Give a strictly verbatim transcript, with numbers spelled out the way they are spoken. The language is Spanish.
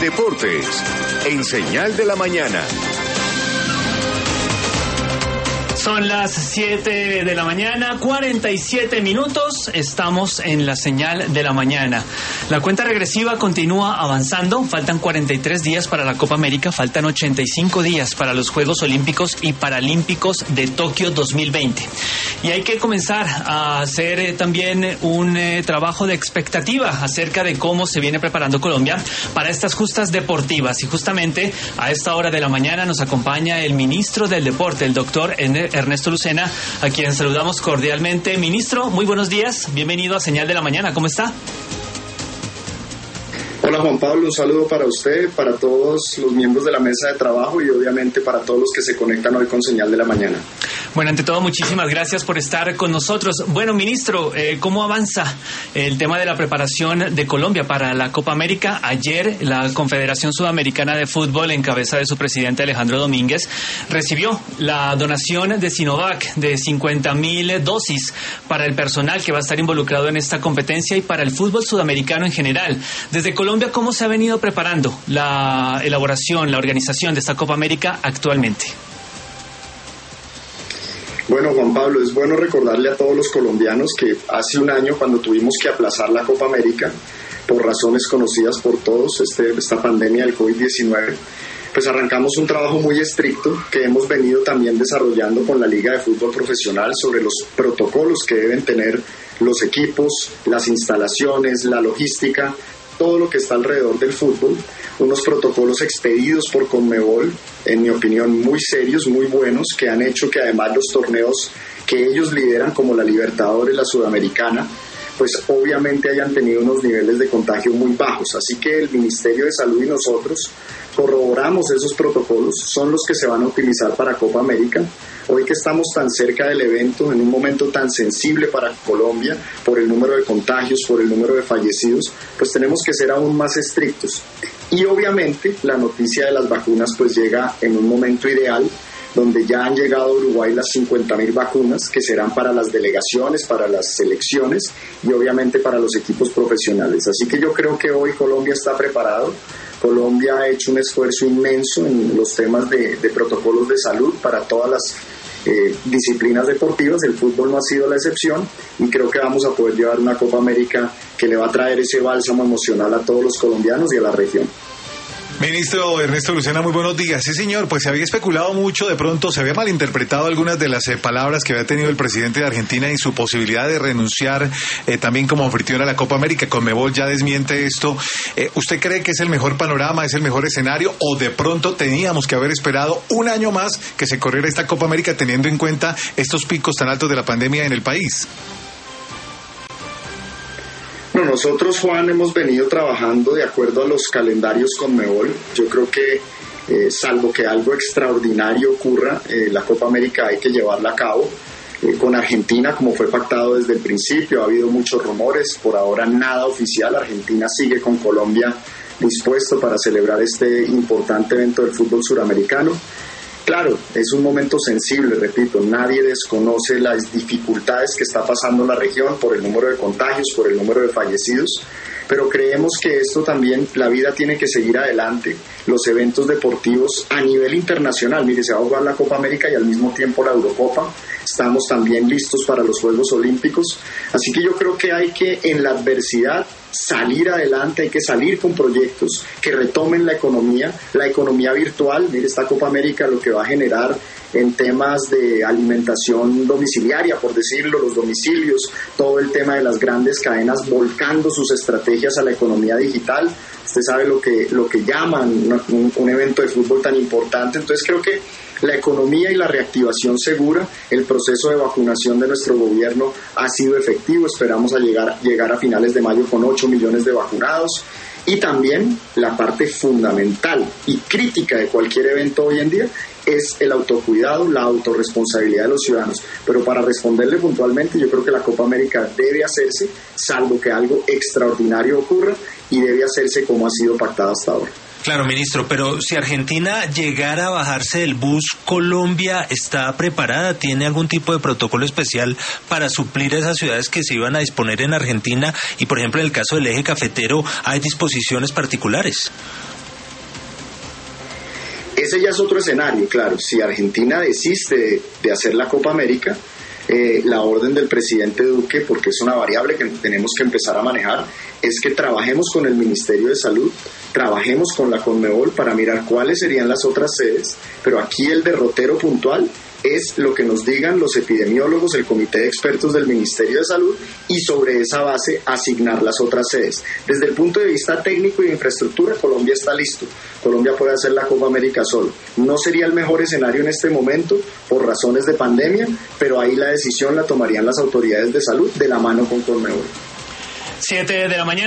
Deportes, en Señal de la Mañana. Son las siete de la mañana, cuarenta y siete minutos, estamos en la Señal de la Mañana. La cuenta regresiva continúa avanzando, faltan cuarenta y tres días para la Copa América, faltan ochenta y cinco días para los Juegos Olímpicos y Paralímpicos de Tokio dos mil veinte. Y hay que comenzar a hacer eh, también un eh, trabajo de expectativa acerca de cómo se viene preparando Colombia para estas justas deportivas. Y justamente a esta hora de la mañana nos acompaña el ministro del Deporte, el doctor Ernesto Lucena, a quien saludamos cordialmente. Ministro, muy buenos días, bienvenido a Señal de la Mañana, ¿cómo está? Hola Juan Pablo, un saludo para usted, para todos los miembros de la mesa de trabajo y obviamente para todos los que se conectan hoy con Señal de la Mañana. Bueno, ante todo, muchísimas gracias por estar con nosotros. Bueno, ministro, eh, ¿cómo avanza el tema de la preparación de Colombia para la Copa América? Ayer la Confederación Sudamericana de Fútbol, en cabeza de su presidente Alejandro Domínguez, recibió la donación de Sinovac de cincuenta mil dosis para el personal que va a estar involucrado en esta competencia y para el fútbol sudamericano en general. Desde Colombia, ¿cómo se ha venido preparando la elaboración, la organización de esta Copa América actualmente? Bueno, Juan Pablo, es bueno recordarle a todos los colombianos que hace un año, cuando tuvimos que aplazar la Copa América, por razones conocidas por todos, este, esta pandemia del covid diecinueve, pues arrancamos un trabajo muy estricto que hemos venido también desarrollando con la Liga de Fútbol Profesional sobre los protocolos que deben tener los equipos, las instalaciones, la logística, todo lo que está alrededor del fútbol, unos protocolos expedidos por Conmebol, en mi opinión muy serios, muy buenos, que han hecho que además los torneos que ellos lideran, como la Libertadores, la Sudamericana, pues obviamente hayan tenido unos niveles de contagio muy bajos. Así que el Ministerio de Salud y nosotros corroboramos esos protocolos, son los que se van a utilizar para Copa América. Hoy que estamos tan cerca del evento, en un momento tan sensible para Colombia, por el número de contagios, por el número de fallecidos, pues tenemos que ser aún más estrictos. Y obviamente la noticia de las vacunas pues llega en un momento ideal, donde ya han llegado a Uruguay las cincuenta mil vacunas que serán para las delegaciones, para las selecciones y obviamente para los equipos profesionales. Así que yo creo que hoy Colombia está preparado. Colombia ha hecho un esfuerzo inmenso en los temas de, de protocolos de salud para todas las eh, disciplinas deportivas. El fútbol no ha sido la excepción y creo que vamos a poder llevar una Copa América que le va a traer ese bálsamo emocional a todos los colombianos y a la región. Ministro Ernesto Lucena, muy buenos días. Sí, señor, pues se había especulado mucho, de pronto se había malinterpretado algunas de las eh, palabras que había tenido el presidente de Argentina y su posibilidad de renunciar eh, también como anfitrión a la Copa América. Conmebol ya desmiente esto. Eh, ¿Usted cree que es el mejor panorama, es el mejor escenario o de pronto teníamos que haber esperado un año más que se corriera esta Copa América teniendo en cuenta estos picos tan altos de la pandemia en el país? Bueno, nosotros, Juan, hemos venido trabajando de acuerdo a los calendarios Conmebol. Yo creo que, eh, salvo que algo extraordinario ocurra, eh, la Copa América hay que llevarla a cabo. Eh, con Argentina, como fue pactado desde el principio, ha habido muchos rumores, por ahora nada oficial. Argentina sigue con Colombia dispuesto para celebrar este importante evento del fútbol suramericano. Claro, es un momento sensible, repito, nadie desconoce las dificultades que está pasando la región por el número de contagios, por el número de fallecidos, pero creemos que esto también, la vida tiene que seguir adelante, los eventos deportivos a nivel internacional, mire, se va a jugar la Copa América y al mismo tiempo la Eurocopa, estamos también listos para los Juegos Olímpicos, así que yo creo que hay que en la adversidad salir adelante, hay que salir con proyectos que retomen la economía, la economía virtual. Mire, esta Copa América lo que va a generar en temas de alimentación domiciliaria, por decirlo, los domicilios, todo el tema de las grandes cadenas volcando sus estrategias a la economía digital. Usted sabe lo que, lo que llaman un, un evento de fútbol tan importante, entonces creo que la economía y la reactivación segura, el proceso de vacunación de nuestro gobierno ha sido efectivo, esperamos a llegar, llegar a finales de mayo con ocho millones de vacunados y también la parte fundamental y crítica de cualquier evento hoy en día es el autocuidado, la autorresponsabilidad de los ciudadanos, pero para responderle puntualmente yo creo que la Copa América debe hacerse, salvo que algo extraordinario ocurra y debe hacerse como ha sido pactada hasta ahora. Claro, ministro, pero si Argentina llegara a bajarse del bus, ¿Colombia está preparada? ¿Tiene algún tipo de protocolo especial para suplir a esas ciudades que se iban a disponer en Argentina? Y, por ejemplo, en el caso del eje cafetero, ¿hay disposiciones particulares? Ese ya es otro escenario, claro. Si Argentina desiste de, de hacer la Copa América, eh, la orden del presidente Duque, porque es una variable que tenemos que empezar a manejar, es que trabajemos con el Ministerio de Salud, trabajemos con la Conmebol para mirar cuáles serían las otras sedes, pero aquí el derrotero puntual es lo que nos digan los epidemiólogos, el comité de expertos del Ministerio de Salud, y sobre esa base asignar las otras sedes. Desde el punto de vista técnico y de infraestructura, Colombia está listo. Colombia puede hacer la Copa América solo. No sería el mejor escenario en este momento por razones de pandemia, pero ahí la decisión la tomarían las autoridades de salud de la mano con Conmebol. siete de la mañana.